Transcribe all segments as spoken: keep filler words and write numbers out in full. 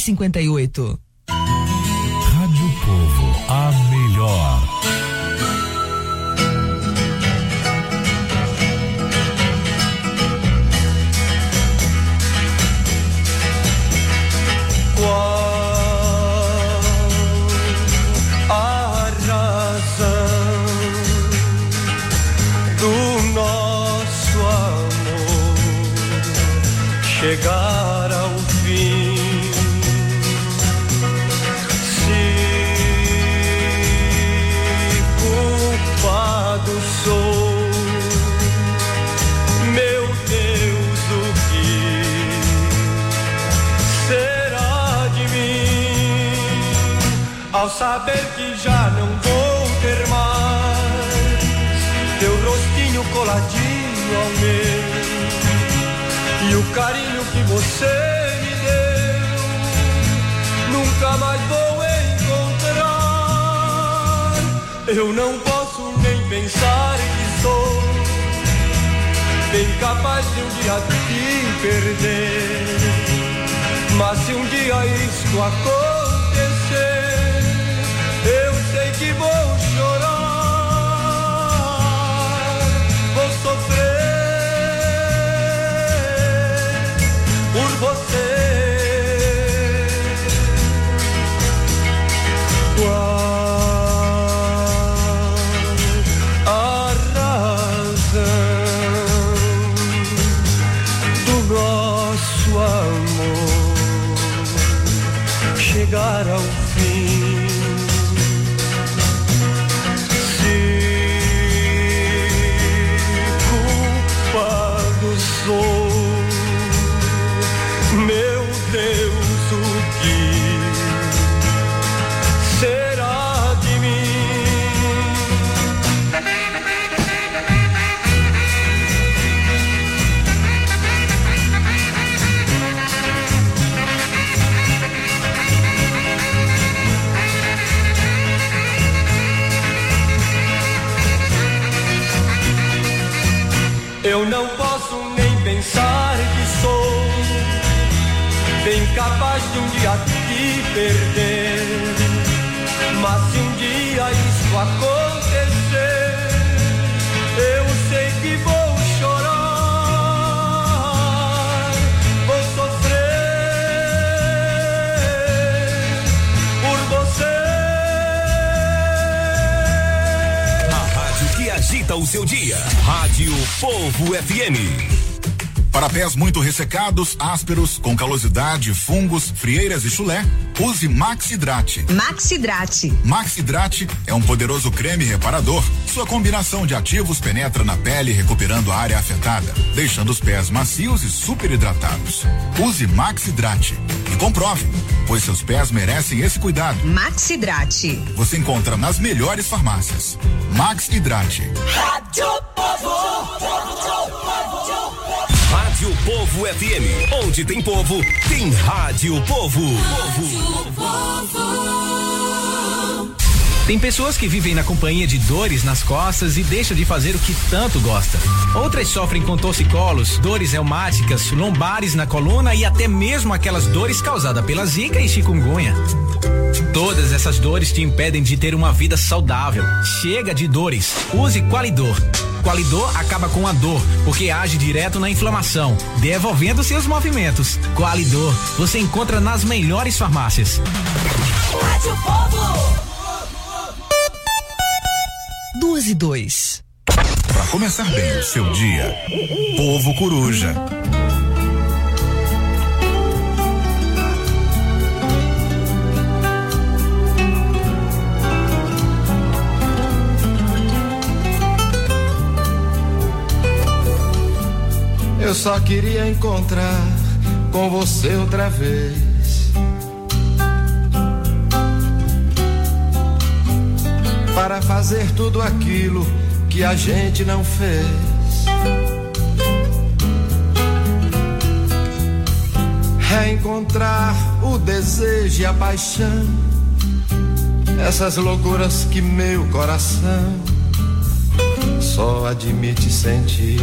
cinquenta e oito. Rádio Povo, a melhor. Qual a razão do nosso amor chegar ao fim? Se culpado sou, meu Deus, o que será de mim ao saber que já não vou ter mais teu rostinho coladinho ao meu e o carinho que você me deu nunca mais vou encontrar. Eu não posso nem pensar que sou bem capaz de um dia te perder, mas se um dia isso acontecer, eu sei que vou chorar, vou sofrer por você. Qual a razão do nosso amor chegar ao fim? Se culpado sou, meu Deus, o que será de mim? Eu não posso nem pensar que sou bem capaz de um dia te perder, mas se um dia isso acontecer, eu sei que vou chorar, vou sofrer por você. A rádio que agita o seu dia. Rádio Povo F M. Para pés muito ressecados, ásperos, com calosidade, fungos, frieiras e chulé, use Maxidrate. Maxidrate. Maxidrate é um poderoso creme reparador. Sua combinação de ativos penetra na pele, recuperando a área afetada, deixando os pés macios e super hidratados. Use Maxidrate e comprove, pois seus pés merecem esse cuidado. Maxidrate. Você encontra nas melhores farmácias. Maxidrate. Rádio Povo. Rádio Povo F M, onde tem povo, tem Rádio Povo. Rádio Povo. Tem pessoas que vivem na companhia de dores nas costas e deixam de fazer o que tanto gosta. Outras sofrem com torcicolos, dores reumáticas, lombares na coluna e até mesmo aquelas dores causadas pela zika e chikungunya. Todas essas dores te impedem de ter uma vida saudável. Chega de dores. Use Qualidor. Qualidor acaba com a dor, porque age direto na inflamação, devolvendo seus movimentos. Qualidor, você encontra nas melhores farmácias. Rádio Povo. Duas e dois. Para começar bem o seu dia, Povo Coruja. Eu só queria encontrar com você outra vez. Para fazer tudo aquilo que a gente não fez. Reencontrar o desejo e a paixão. Essas loucuras que meu coração só admite sentir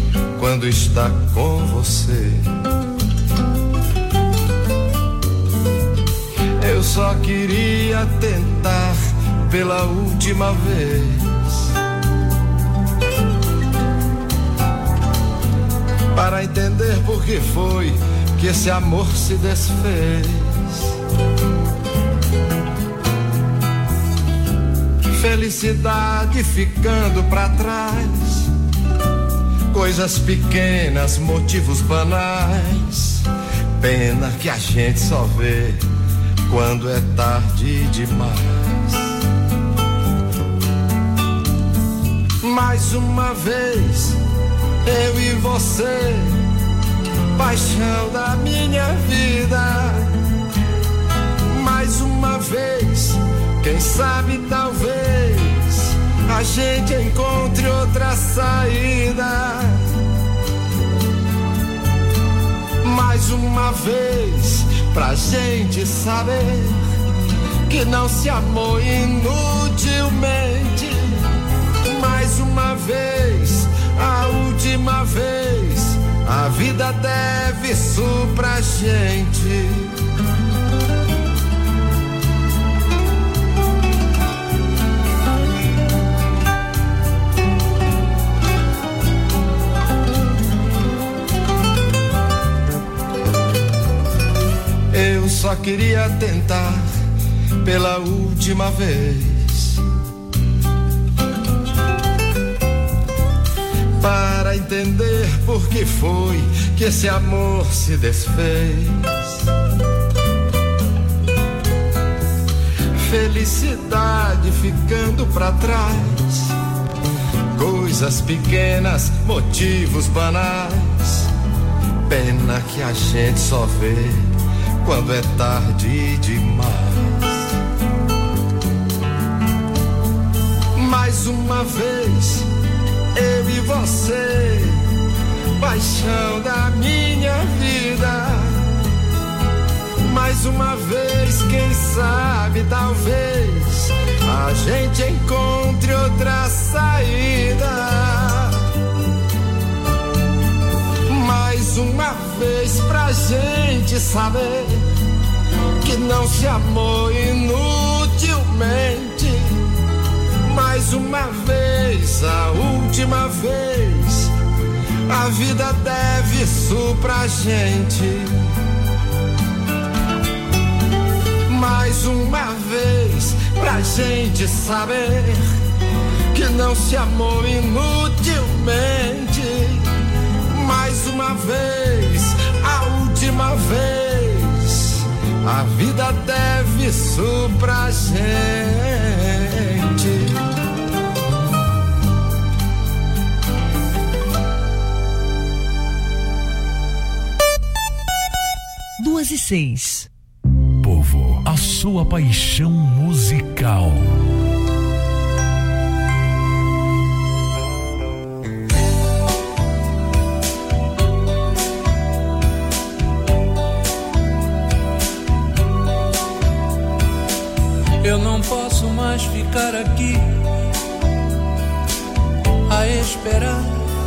quando está com você. Eu só queria tentar pela última vez. Para entender por que foi que esse amor se desfez. Felicidade ficando pra trás, coisas pequenas, motivos banais. Pena que a gente só vê quando é tarde demais. Mais uma vez, eu e você, paixão da minha vida. Mais uma vez, quem sabe talvez a gente encontre outra saída. Mais uma vez, pra gente saber que não se amou inutilmente. Mais uma vez, a última vez, a vida deve isso pra gente. Eu só queria tentar pela última vez, para entender por que foi que esse amor se desfez. Felicidade ficando pra trás, coisas pequenas, motivos banais. Pena que a gente só vê quando é tarde demais. Mais uma vez, eu e você, paixão da minha vida. Mais uma vez, quem sabe, talvez a gente encontre outra saída. Mais uma vez, pra gente saber que não se amou inutilmente. Mais uma vez, a última vez, a vida deve isso pra gente. Mais uma vez, pra gente saber que não se amou inutilmente. Mais uma vez, a última vez, a vida deve isso pra gente. Duas e seis. Povo, a sua paixão musical. Eu não posso mais ficar aqui a esperar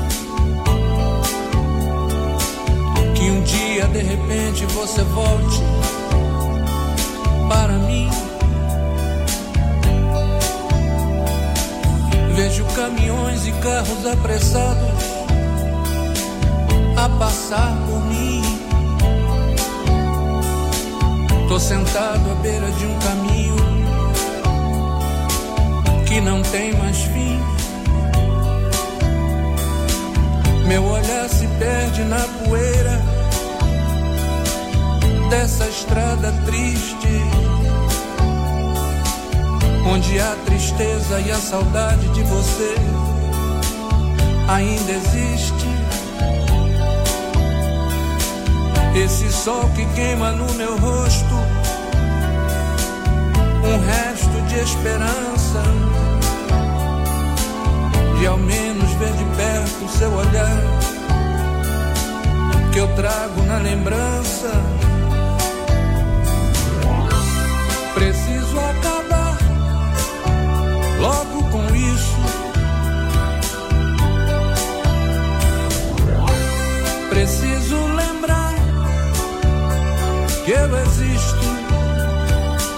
que um dia de repente você volte para mim. Vejo caminhões e carros apressados a passar por mim. Tô sentado à beira de um caminho que não tem mais fim. Meu olhar se perde na poeira dessa estrada triste, onde a tristeza e a saudade de você ainda existe. Esse sol que queima no meu rosto, um resto de esperança, de ao menos ver de perto o seu olhar, que eu trago na lembrança. Preciso acabar logo com isso. Preciso lembrar que eu existo.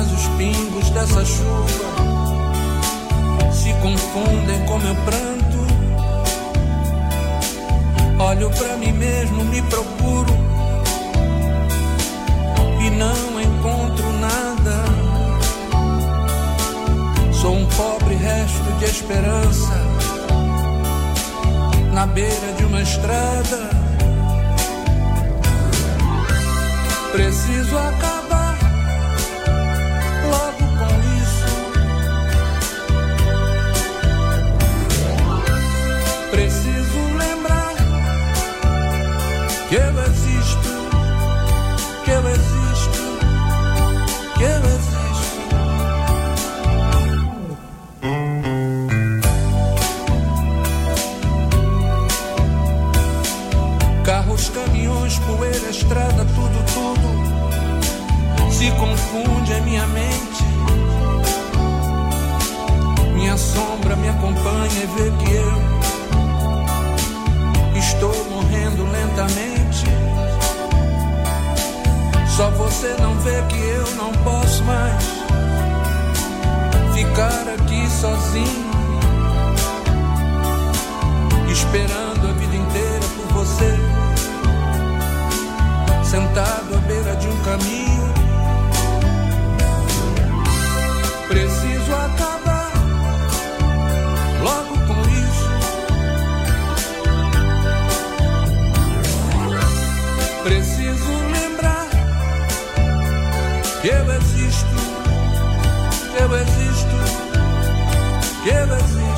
mas os pingos dessa chuva se confundem com meu pranto. Olho pra mim mesmo, me procuro e não encontro nada. Sou um pobre resto de esperança na beira de uma estrada. Preciso acabar logo com isso. Preciso lembrar que eu existo, que eu existo, que eu existo. Carros, caminhões, poeira, estrada, tudo, tudo se confunde em minha mente. Minha sombra me acompanha e vê que eu estou morrendo lentamente. Só você não vê que eu não posso mais ficar aqui sozinho, esperando a vida inteira por você, sentado à beira de um caminho. Preciso acabar logo com isso. Preciso lembrar que eu existo, que eu existo, que eu existo.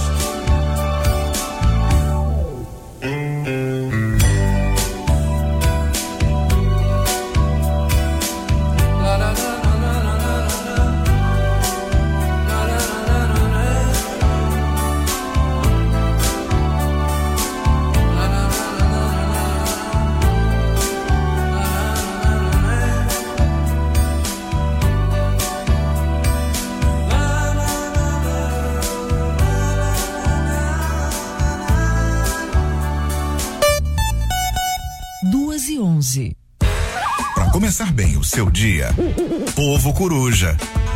Para começar bem o seu dia, Povo Coruja.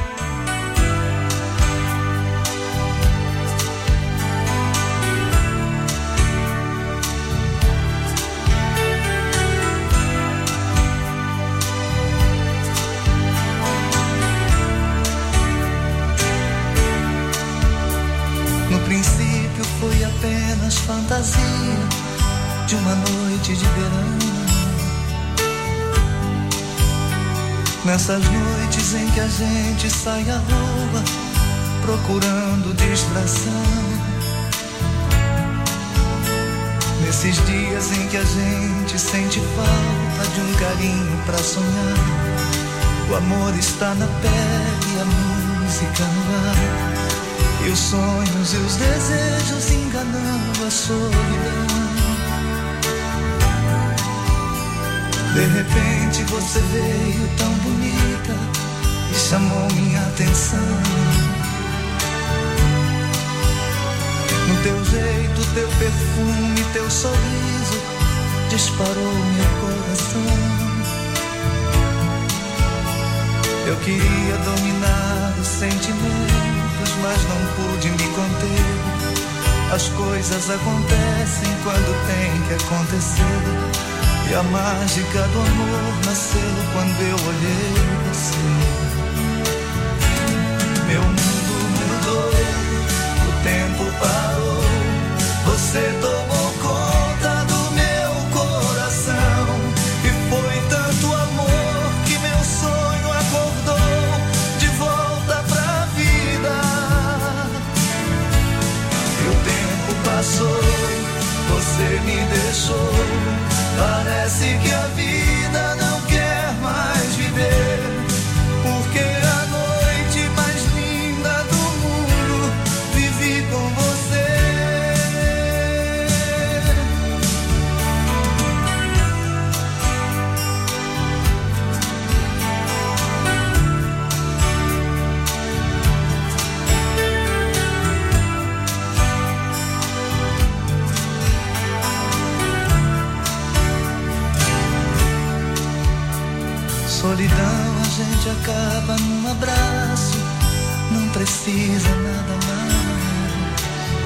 No princípio foi apenas fantasia de uma noite de verão. Nessas noites em que a gente sai à rua procurando distração. Nesses dias em que a gente sente falta de um carinho pra sonhar. O amor está na pele, a música no ar, e os sonhos e os desejos enganando a solidão. De repente você veio tão bonita e chamou minha atenção. No teu jeito, teu perfume, teu sorriso disparou meu coração. Eu queria dominar os sentimentos, mas não pude me conter. As coisas acontecem quando tem que acontecer. E a mágica do amor nasceu quando eu olhei você. Meu mundo mudou, o tempo parou. Você tomou conta do meu coração. E foi tanto amor que meu sonho acordou de volta pra vida. E o tempo passou, você me deixou. Parece que a vida não quer mais viver, porque Não, a gente acaba num abraço, não precisa nada mais.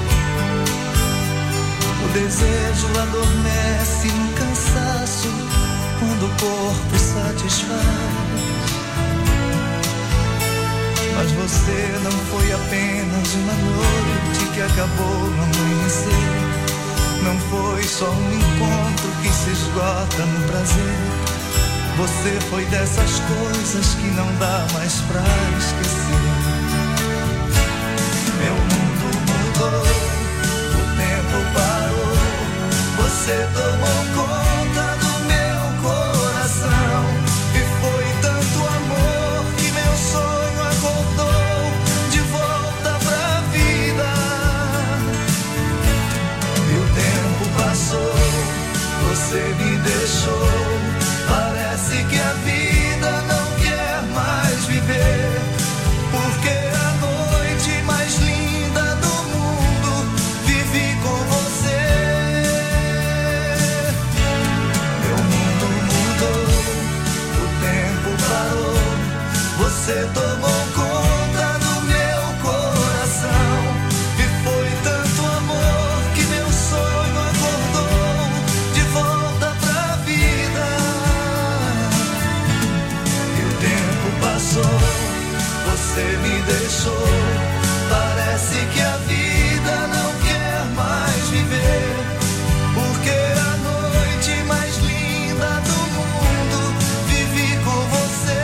O desejo adormece no cansaço, quando o corpo satisfaz. Mas você não foi apenas uma noite que acabou no amanhecer. Não foi só um encontro que se esgota no prazer. Você foi dessas coisas que não dá mais pra esquecer. Meu mundo mudou, o tempo parou. Você tomou conta do meu coração. E foi tanto amor que meu sonho acordou de volta pra vida. E o tempo passou, você me deixou. Parece que a vida não quer mais viver, porque a noite mais linda do mundo vivi com você. Meu mundo mudou, o tempo parou. Você tomou conta do meu coração. E foi tanto amor que meu sonho acordou de volta pra vida. Você me deixou. Parece que a vida não quer mais viver, porque a noite mais linda do mundo vivi com você.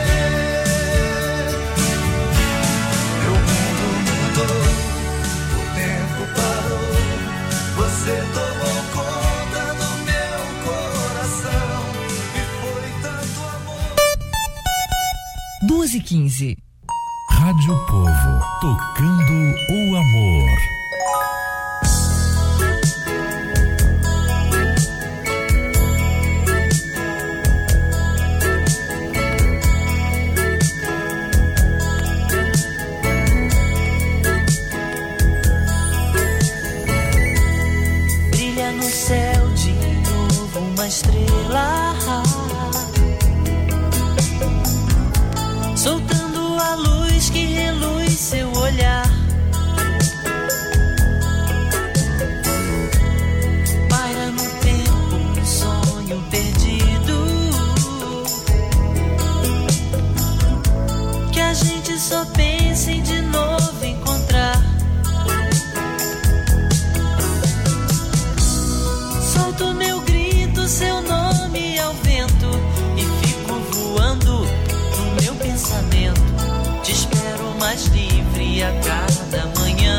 Meu mundo mudou, o tempo parou. Você tomou conta do meu coração. E foi tanto amor. duas e quinze. Rádio Povo, tocando o amor. Brilha no céu de novo uma estrela, soltando a luz que reluz seu olhar. Paira no tempo um sonho perdido, que a gente só pensa em de novo encontrar. Solto meu grito, seu nome ao vento, e fico voando no meu pensamento. Te espero mais livre a cada manhã.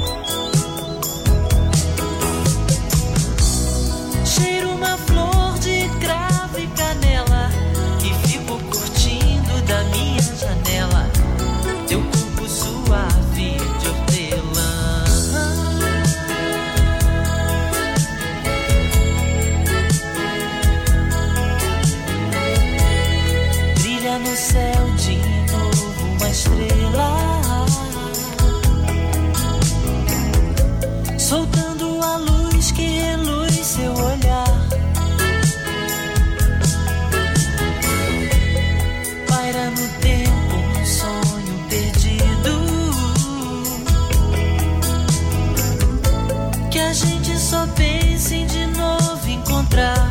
Cheiro uma flor de cravo e canela, e fico curtindo da minha janela teu corpo suave de hortelã. Brilha no céu de novo uma estrela, soltando a luz que reluz seu olhar. Paira no tempo um sonho perdido, que a gente só pensa em de novo encontrar.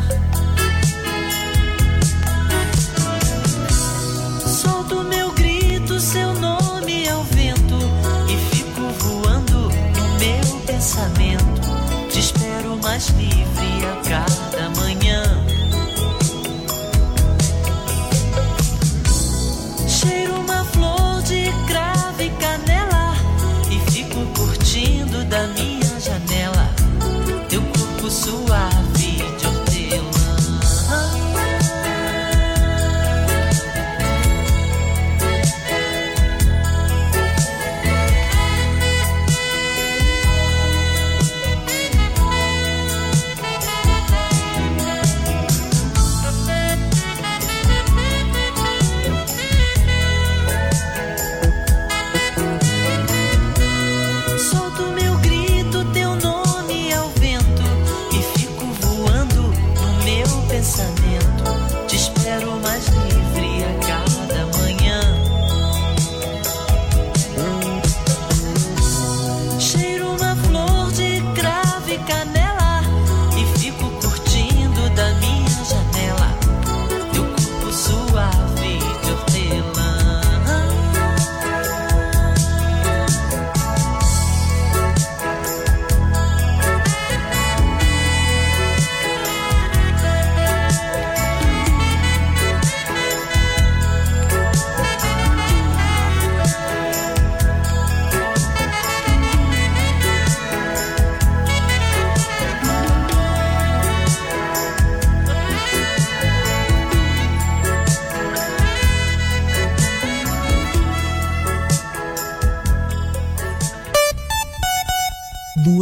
Solto meu grito, seu nome ao vento, e fico voando no meu pensamento. Te espero mais livre a cada manhã. Cheiro uma flor de cravo e canela, e fico curtindo da minha janela teu corpo suave de hortelã.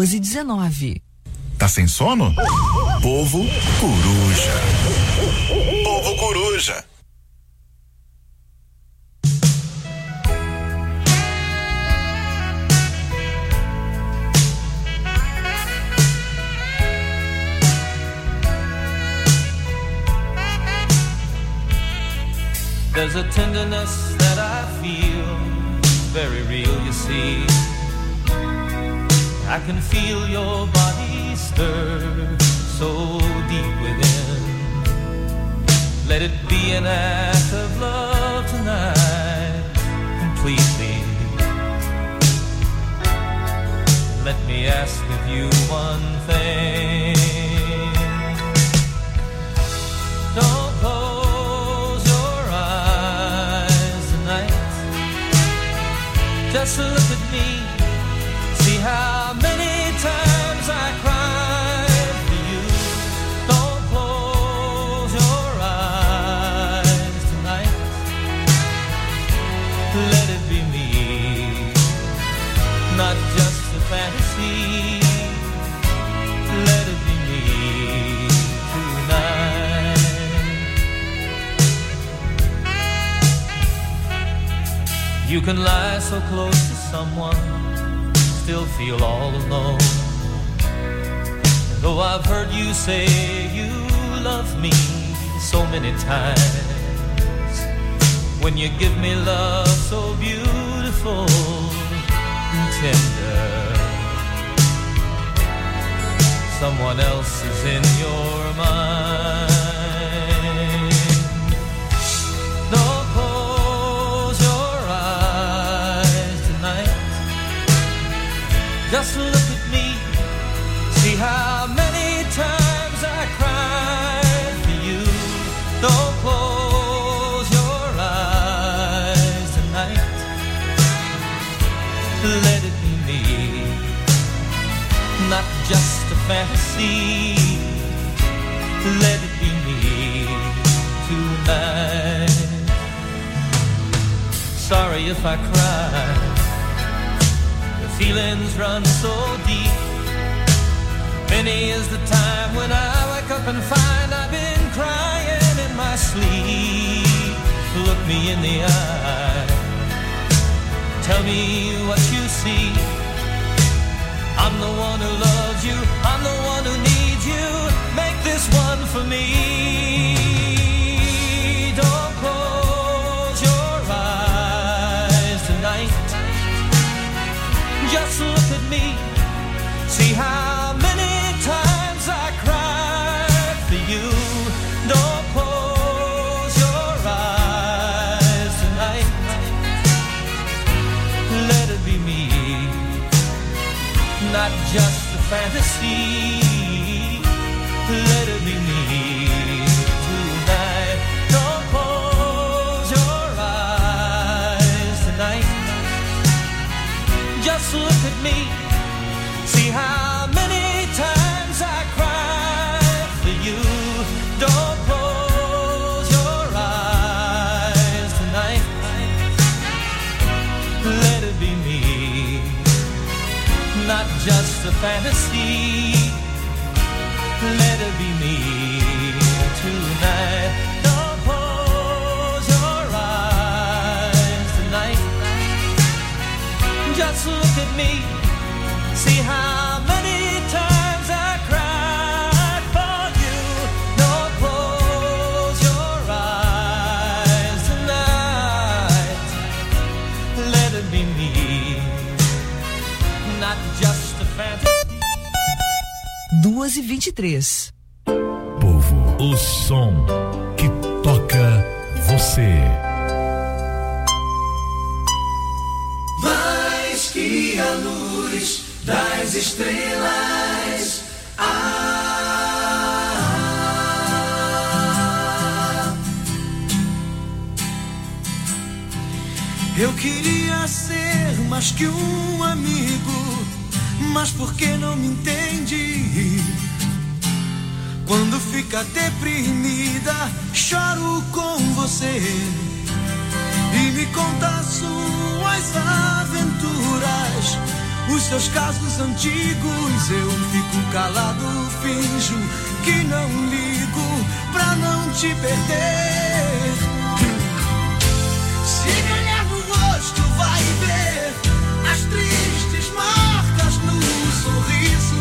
duas e dezenove. Tá sem sono? Povo Coruja. Povo Coruja. There's a tenderness that I feel, very real, you see. I can feel your body stir so deep within. Let it be an act of love tonight, completely. Let me ask of you one thing. Don't close your eyes tonight. Just look at me. See how many times I cried for you. Don't close your eyes tonight. Let it be me, not just a fantasy. Let it be me tonight. You can lie so close to someone, still feel all alone. Though I've heard you say you love me so many times, when you give me love so beautiful and tender, someone else is in your mind. Don't close your eyes tonight. Just look at me, see how many times I cried for you. Don't close your eyes tonight. Let it be me, not just a fantasy. Let it be me tonight. Sorry if I cry, feelings run so deep. Many is the time when I wake up and find I've been crying in my sleep. Look me in the eye, tell me what you see. I'm the one who loves you, I'm the one who needs you. Make this one for me. Don't close your eyes tonight. Just look at me, see how many times I cried for you. Don't close your eyes tonight. Let it be me, not just a fantasy. Let it be me tonight. Don't close your eyes tonight. Just look at me, see how many times I cried for you. Don't close your eyes tonight. Let it be me, not just a fantasy. Let it be me tonight. Don't close your eyes tonight. Just look at me, see how many times I cried for you. Don't close your eyes tonight. Let it be me, not just a fantasy. duas e vinte e três. Povo, o som que toca você. Mais que a luz das estrelas, ah, eu queria ser mais que um amigo, mas por que não me entende? Quando fica deprimida, choro com você e me conta suas aventuras. os seus casos antigos. Eu fico calado, finjo que não ligo pra não te perder. Se me olhar no rosto vai ver as tristes marcas no sorriso.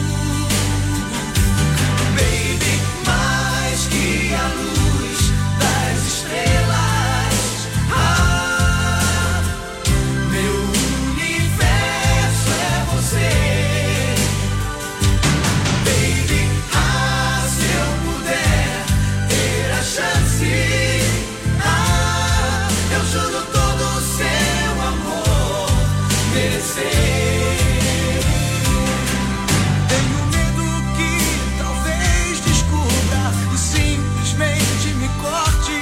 Baby, mais que a luz das estrelas, ah, meu universo é você. Baby, ah, se eu puder ter a chance, ah, eu juro todo o seu amor merecer. Tenho medo que talvez descubra e simplesmente me corte.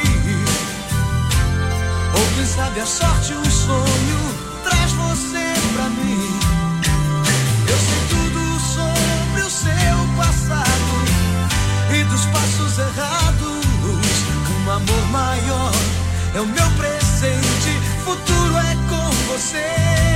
Ou quem sabe a sorte, um sonho traz você pra mim. Eu sei tudo sobre o seu passado e dos passos errados. Um amor maior é o meu presente, futuro é com você.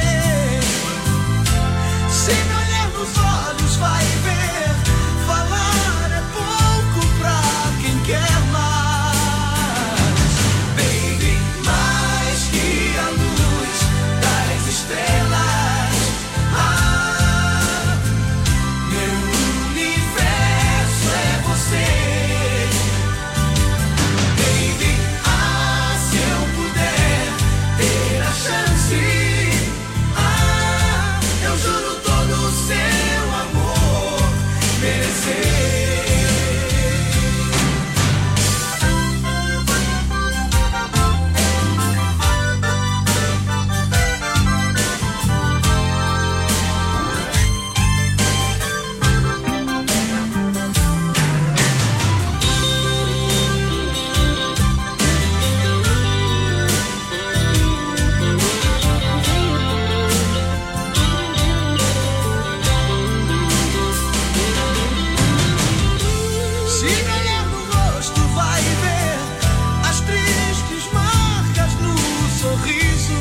Se me olhar nos olhos vai ver, falar é pouco pra quem quer mais. Baby, mais que a luz das estrelas, ah, meu universo é você. Baby, ah, se eu puder ter a chance, ah, eu juro todo o seu amor merecer. Se me olhar no rosto vai ver as tristes marcas no sorriso.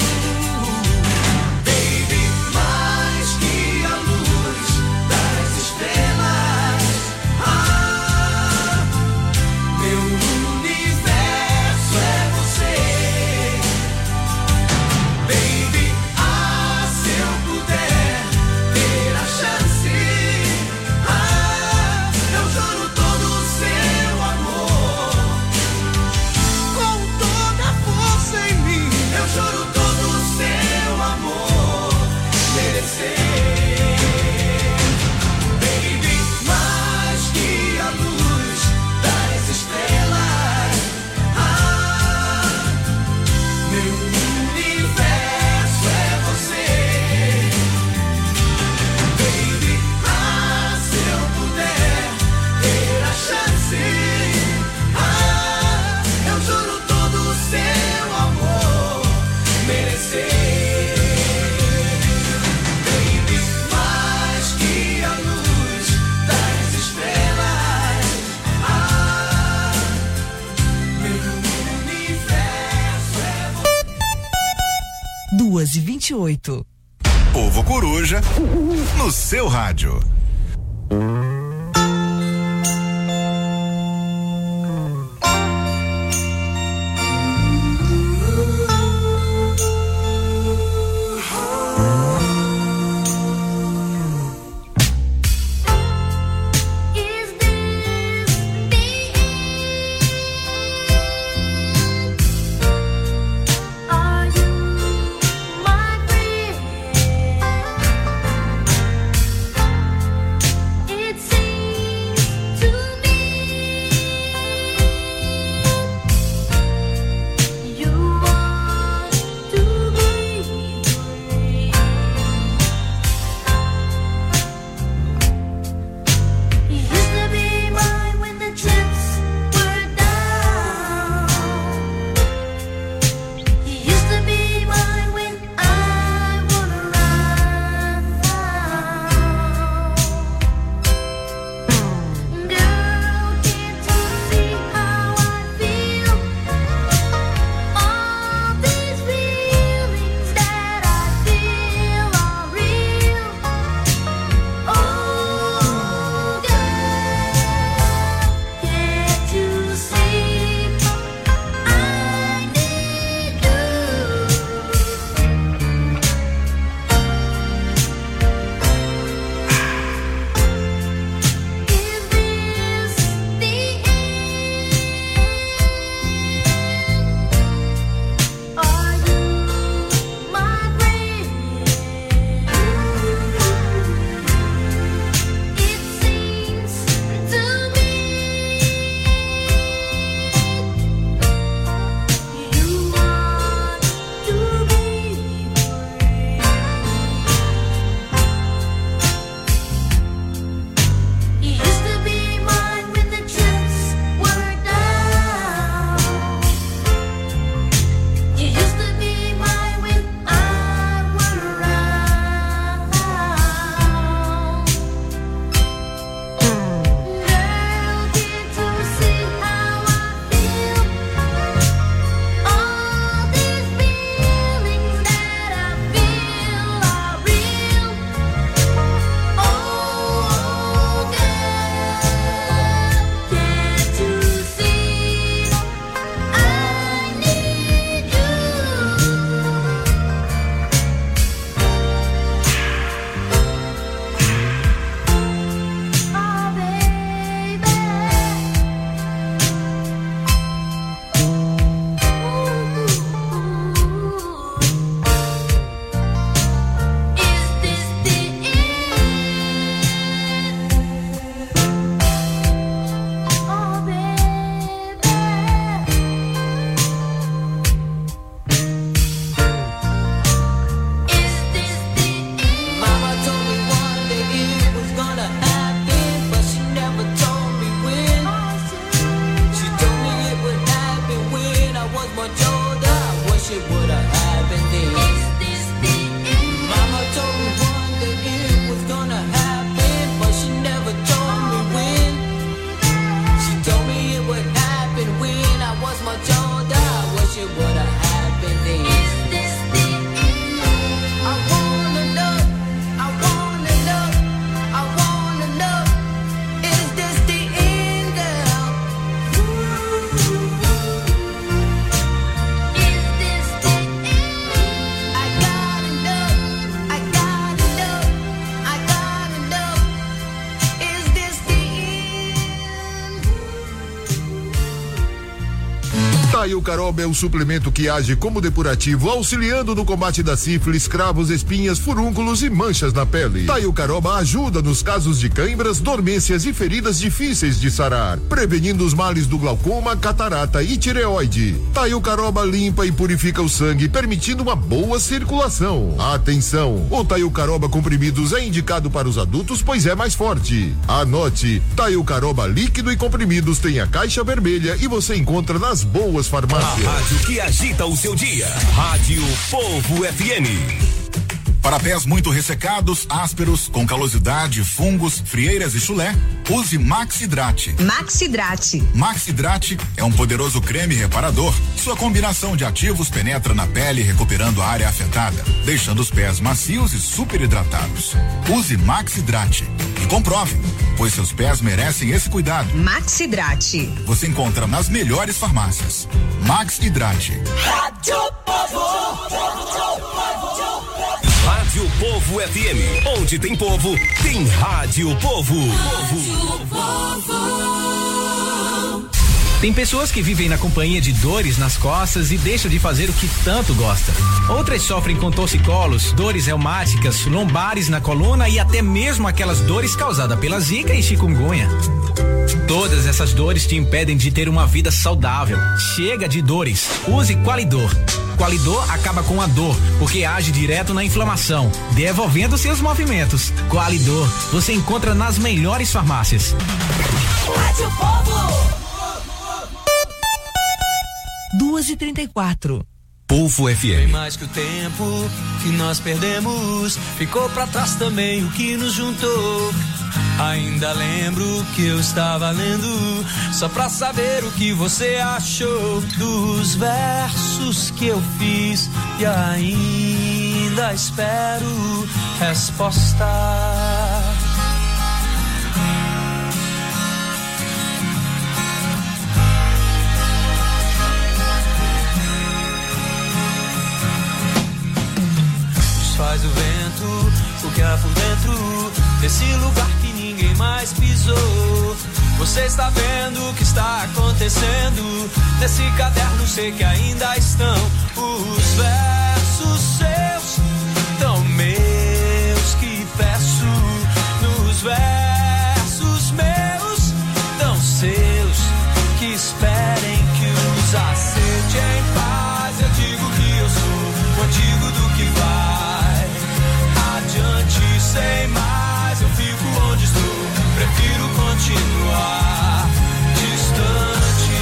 Baby, mais que a luz das estrelas, ah, meu universo é você. Baby, ah, se eu puder ter a chance, ah, eu juro todo o seu amor com toda a força em mim. Eu juro todo o seu amor merecer. Baby, mais que a luz das estrelas, ah, meu universo é você. Baby, ah, se eu puder ter a chance, ah, eu juro todo o seu amor merecer. Baby, mais que a luz das estrelas, ah, meu universo é você. Duas e vinte e oito. Povo Coruja, no seu rádio. Is this the end? Are you my friend? Caroba é o suplemento que age como depurativo, auxiliando no combate da sífilis, cravos, espinhas, furúnculos e manchas na pele. Taio Caroba ajuda nos casos de cãibras, dormências e feridas difíceis de sarar, prevenindo os males do glaucoma, catarata e tireoide. Taio Caroba limpa e purifica o sangue, permitindo uma boa circulação. Atenção, o Taio Caroba comprimidos é indicado para os adultos, pois é mais forte. Anote, Taio Caroba líquido e comprimidos tem a caixa vermelha e você encontra nas boas farmácias. A rádio que agita o seu dia. Rádio Povo F M. Para pés muito ressecados, ásperos, com calosidade, fungos, frieiras e chulé, use Maxidrate. Maxidrate. Maxidrate é um poderoso creme reparador. Sua combinação de ativos penetra na pele, recuperando a área afetada, deixando os pés macios e super hidratados. Use Maxidrate e comprove, pois seus pés merecem esse cuidado. Maxidrate. Você encontra nas melhores farmácias. Maxidrate. Rádio Povo. Rádio Povo F M, onde tem povo, tem Rádio Povo. Rádio Povo. Tem pessoas que vivem na companhia de dores nas costas e deixam de fazer o que tanto gosta. Outras sofrem com torcicolos, dores reumáticas, lombares na coluna e até mesmo aquelas dores causadas pela zika e chikungunya. Todas essas dores te impedem de ter uma vida saudável. Chega de dores. Use Qualidor. Qualidor acaba com a dor, porque age direto na inflamação, devolvendo seus movimentos. Qualidor, você encontra nas melhores farmácias. Rádio Povo. duas e trinta e quatro. Povo F M. Bem mais que o tempo que nós perdemos, ficou pra trás também o que nos juntou. Ainda lembro que eu estava lendo, só pra saber o que você achou dos versos que eu fiz, e ainda espero resposta. Faz o vento, o que há por dentro desse lugar que ninguém mais pisou. Você está vendo o que está acontecendo nesse caderno, sei que ainda estão os versos seus, tão meus que peço. Nos versos meus, tão seus, que esperem que os aceite em paz. Eu digo que eu sou o antigo do que vai adiante, sem mais eu fico onde estou, prefiro continuar distante.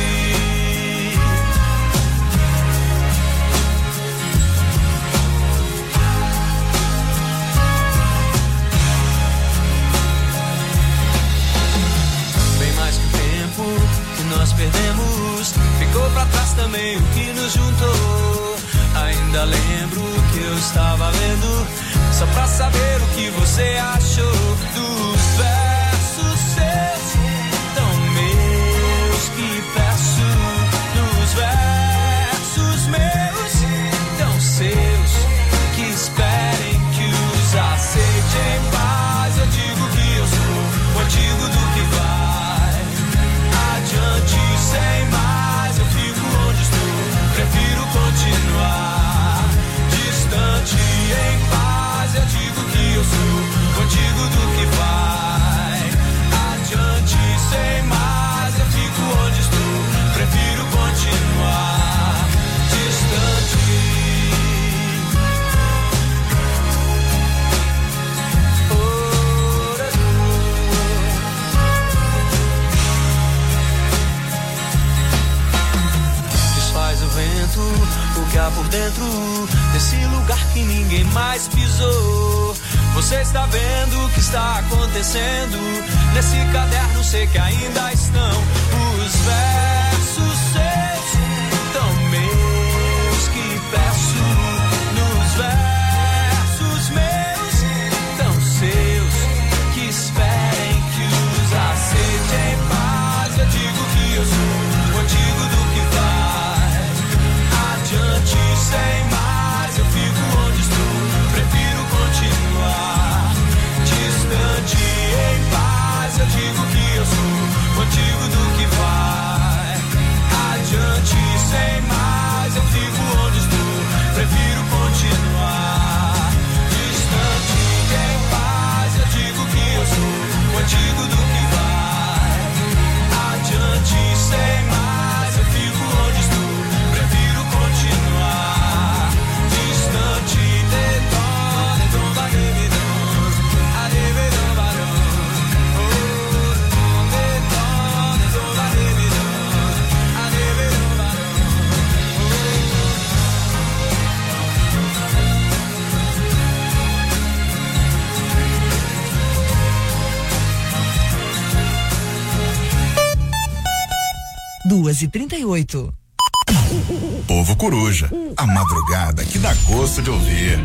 Bem mais que o tempo que nós perdemos, ficou pra trás também o que nos juntou. Ainda lembro que eu estava lendo, só pra saber o que você achou dos versos seus, tão meus que peço. Nos versos meus, tão seus, que esperem que os aceite em paz. Eu digo que eu sou o antigo do que vai adiante, sem mais eu fico onde estou, prefiro continuar distante, em paz. Eu digo que eu sou o antigo do que vai adiante, sem mais eu fico onde estou, prefiro continuar distante. Desfaz o vento, o que há por dentro desse lugar que ninguém mais pisou. Você está vendo o que está acontecendo nesse caderno, sei que ainda estão os versos seus, tão meus que peço. Nos versos meus, tão seus, que esperem que os aceite em paz. Eu digo que eu sou o antigo do que vai adiante, sem mais eu fico onde estou, prefiro continuar distante, em paz. Eu digo que eu sou o antigo do que vai duas e trinta e oito. Povo Coruja, a madrugada que dá gosto de ouvir.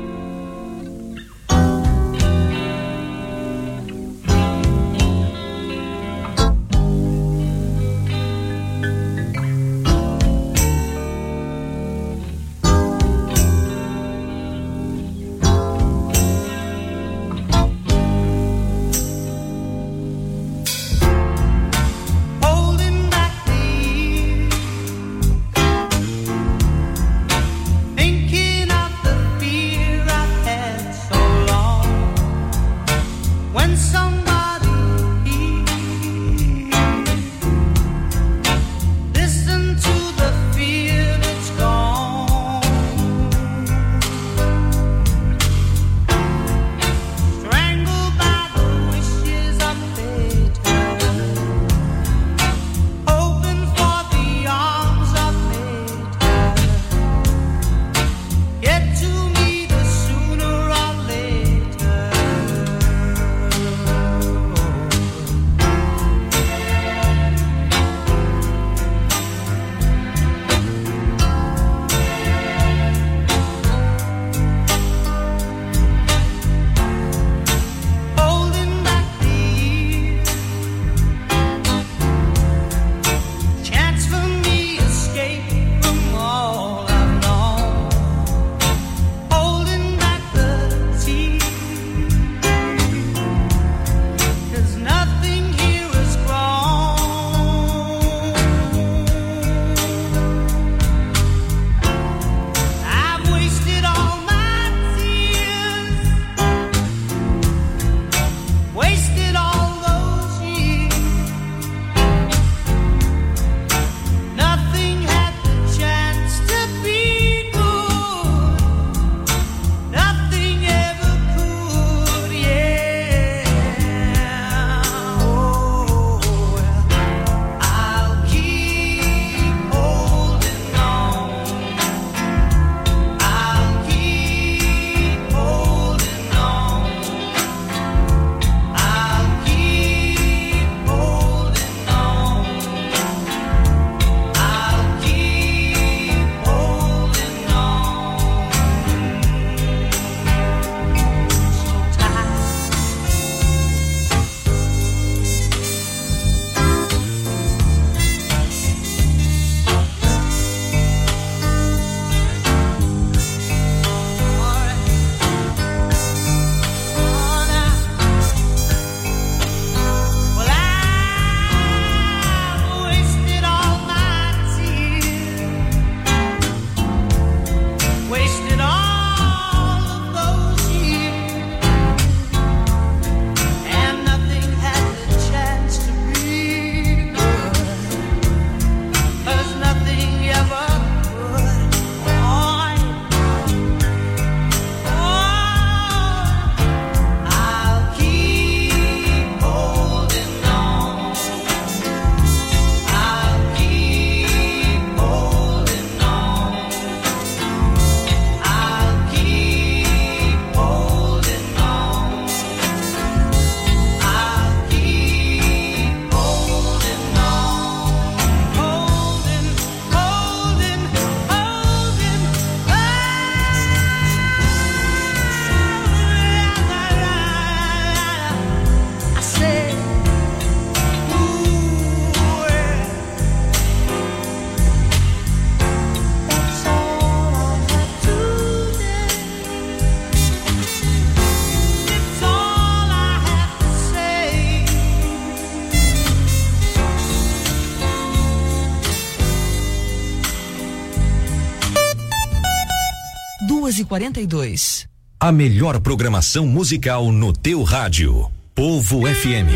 duas e quarenta e dois. A melhor programação musical no teu rádio. Povo F M.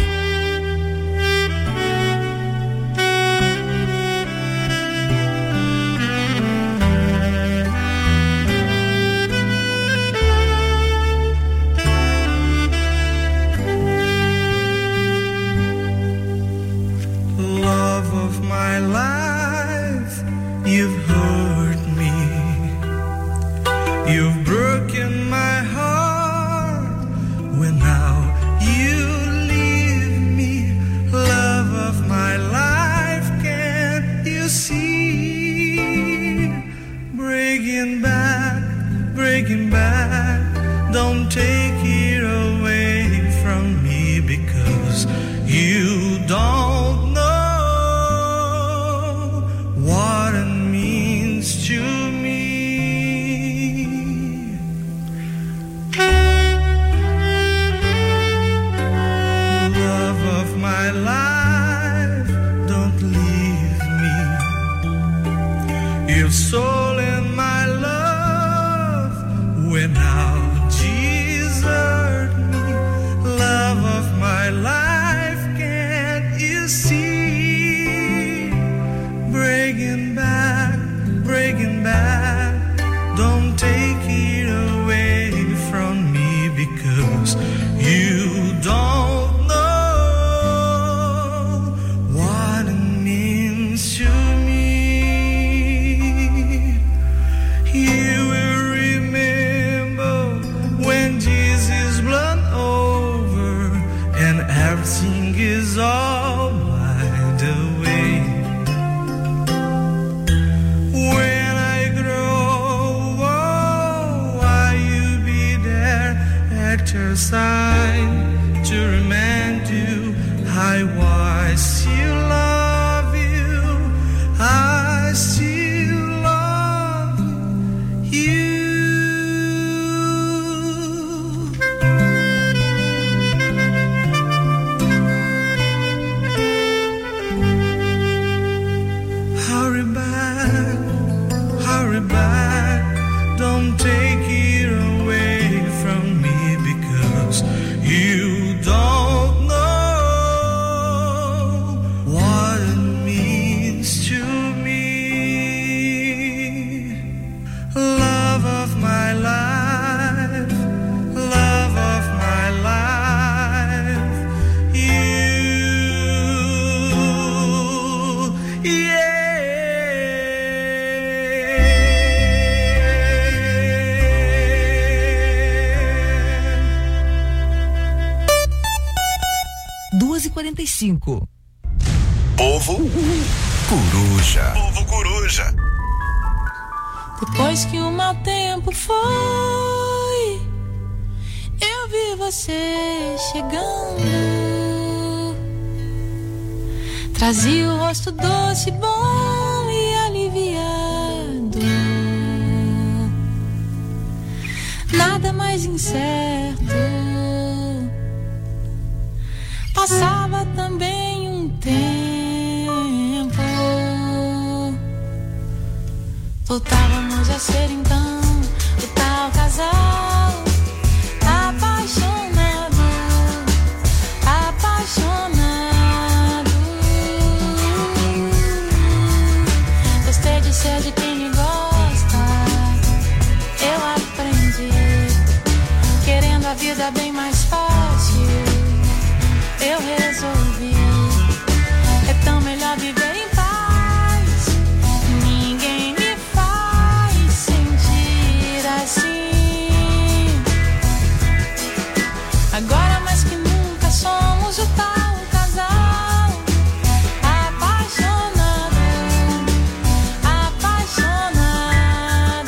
Love of my life, you've hurt me. You've broken my heart when now you leave me. Love of my life can't breaking back. Don't take it away from me, because you don't know what it means to me. Love of my life, don't leave me. Your soul and my love went out, desert me. Love of my life, can't you see? Breaking back, breaking back. Don't take it away from me, because you don't know what it means to me. You will remember when Jesus blood over and everything is all wide away. When I grow old, will you be there at your side to remind you I was still love you, I still love you. Hurry back, hurry back. Don't take it away from me, because you don't know what it means to me. Love of my life, love of my life, you, yeah. duas e quarenta e cinco. Povo Coruja. Povo Coruja. Depois que o mau tempo foi, eu vi você chegando. Trazia o rosto doce, bom e aliviado. Nada mais incerto. Passava também um tempo. Voltávamos a ser então o tal casal apaixonado, apaixonado. Gostei de ser de quem me gosta. Eu aprendi, querendo a vida bem mais fácil. Eu resolvi, é tão melhor viver em paz. Ninguém me faz sentir assim. Agora mais que nunca somos o tal casal apaixonado, apaixonado.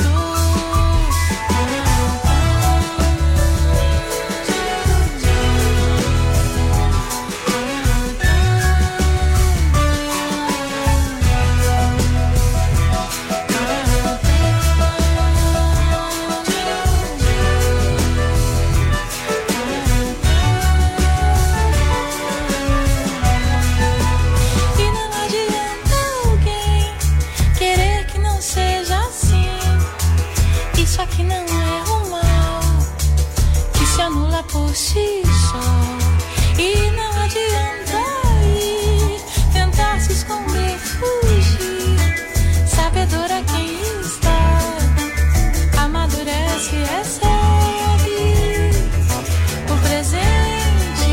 Isso aqui não é um mal que se anula por si só. E não adianta ir tentar se esconder, fugir. Sabedora quem está, amadurece, recebe o presente.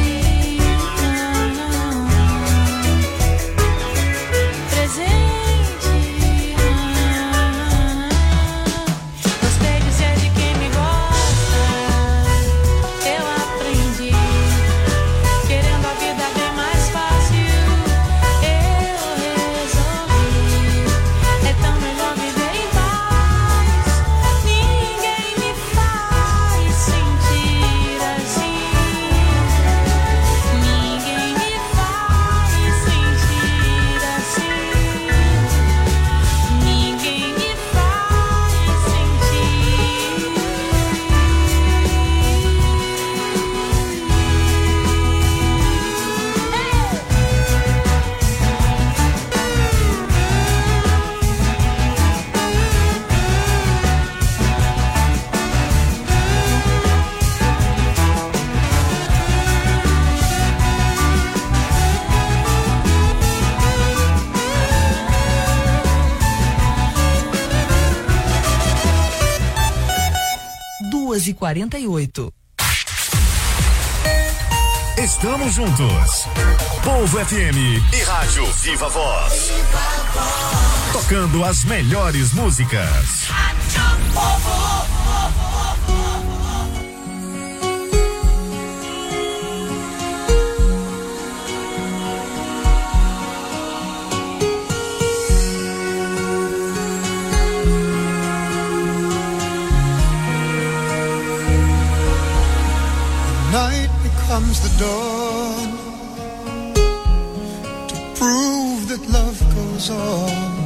Presente. Gostei de ser de quem me gosta. Eu aprendi, querendo a vida bem mais duas e quarenta e oito. Estamos juntos. Povo F M e Rádio Viva Voz. Tocando as melhores músicas. Night becomes the dawn to prove that love goes on.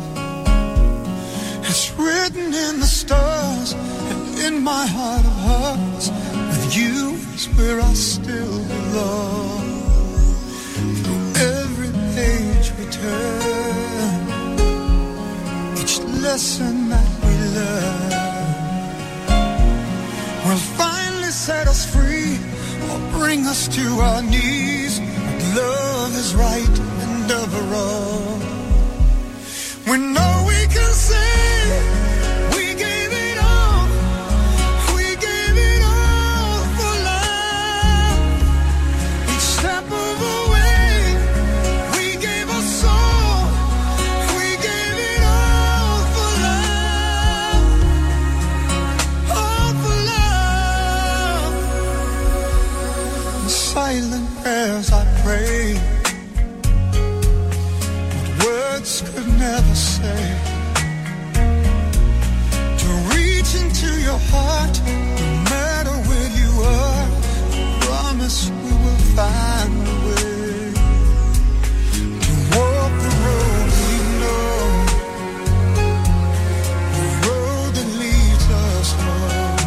It's written in the stars and in my heart of hearts. With you is where I still belong. Through every page we turn, each lesson that we learn will finally set us free or bring us to our knees. But love is right and ever wrong. We know we can say we gave it all. We gave it all for love. Each step of the way, we gave our soul. We gave it all for love. All for love. In silent prayers I pray, what words could never say. To reach into your heart, no matter where you are, I promise we will find a way to walk the road we know, the road that leads us home.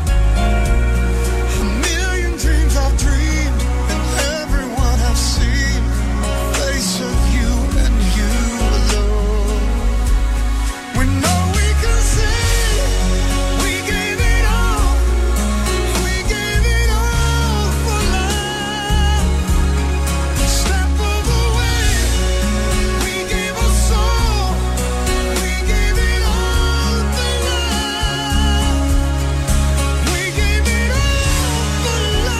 A million dreams I've dreamed, and everyone I've seen, a face of you and you alone. We know we can say we gave it all. We gave it all for love. Each step of the way, we gave our soul. We gave it all for love. We gave it all for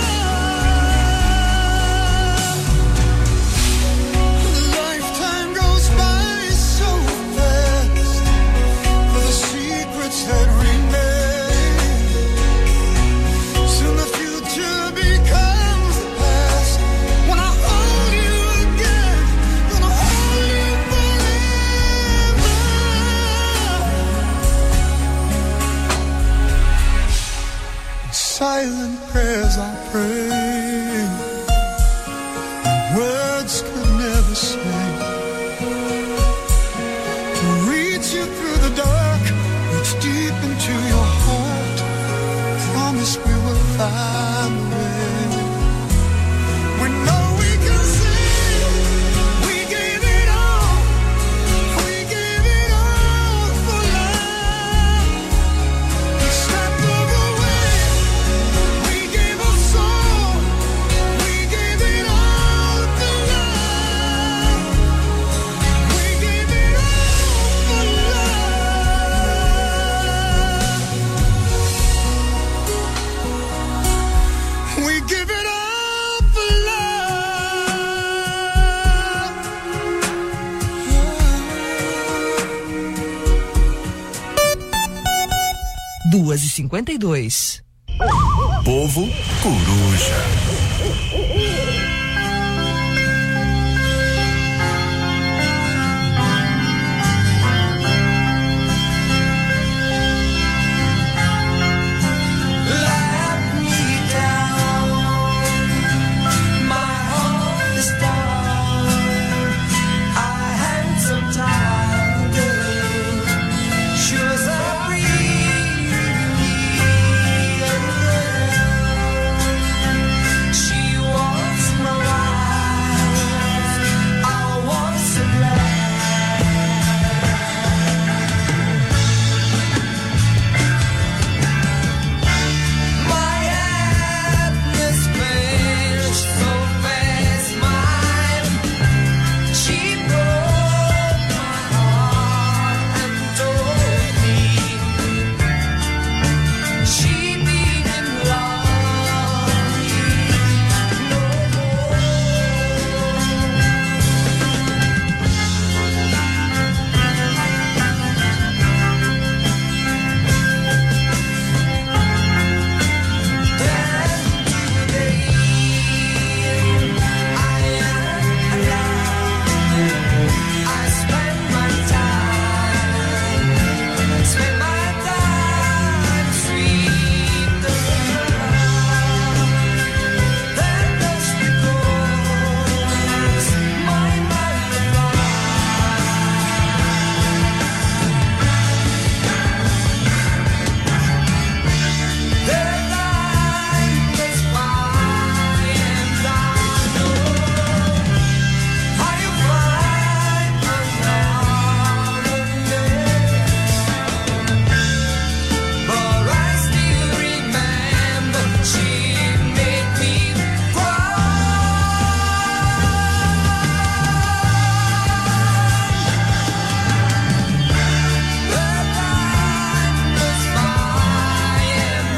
love. A lifetime goes by so fast for the secrets that remain. Soon the future becomes the past. When I hold you again, gonna hold you forever. In silent prayers I pray, words could never say. To reach you through the dark, reach deep into your heart. Promise we will find a way. We know we can say we gave it all. We gave it all for love. Each step of the way, we gave our soul. We gave it all for love. We gave it all for love. We give it all for duas e cinquenta e dois. Povo Coruja.